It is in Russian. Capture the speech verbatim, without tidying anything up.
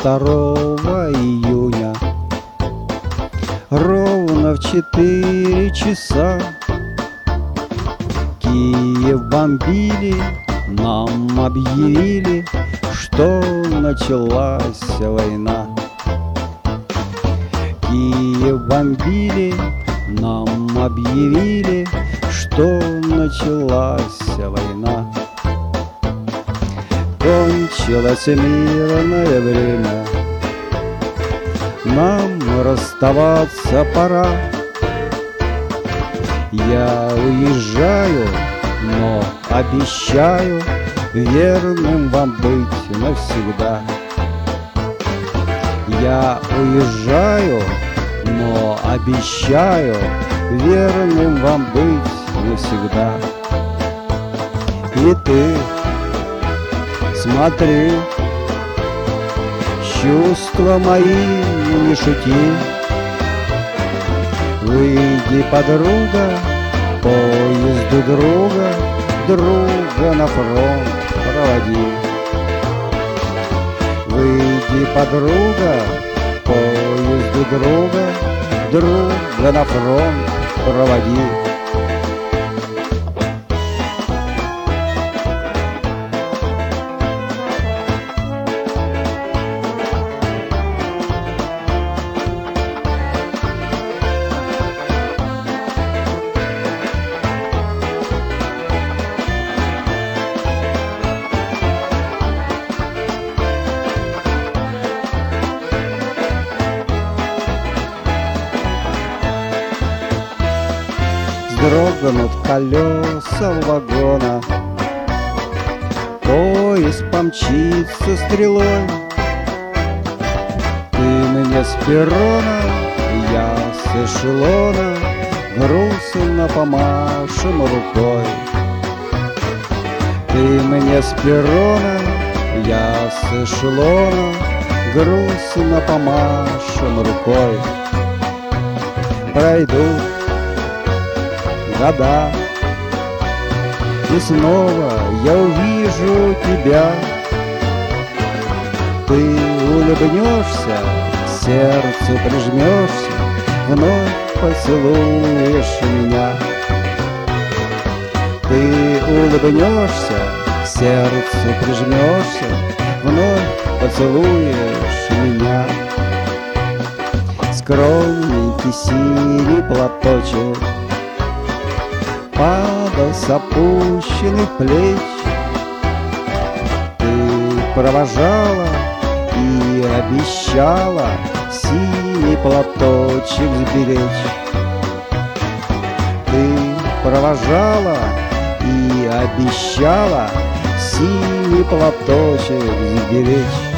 второго июня ровно в четыре часа Киев бомбили, нам объявили, что началась война. Киев бомбили, нам объявили, что началась война. Кончилось мирное время, нам расставаться пора. Я уезжаю, но обещаю верным вам быть навсегда. Я уезжаю, но обещаю верным вам быть навсегда. И ты смотри, с чувства моим не шути. Выйди, подруга, поезду друга, друга на фронт проводи. Выйди, подруга, поезду друга, друга на фронт проводи. Дрогнут колеса вагона, поезд помчится стрелой. Ты мне с перрона, я с эшелона, грустно помашем рукой. Ты мне с перрона, я с эшелона, грустно помашем рукой. Пройдут года, и снова я увижу тебя. Ты улыбнешься, к сердцу прижмешься, вновь поцелуешь меня. Ты улыбнешься, к сердцу прижмешься, вновь поцелуешь меня. Скромненький синий платочек падал с опущенных плеч. Ты провожала и обещала синий платочек сберечь. Ты провожала и обещала синий платочек сберечь.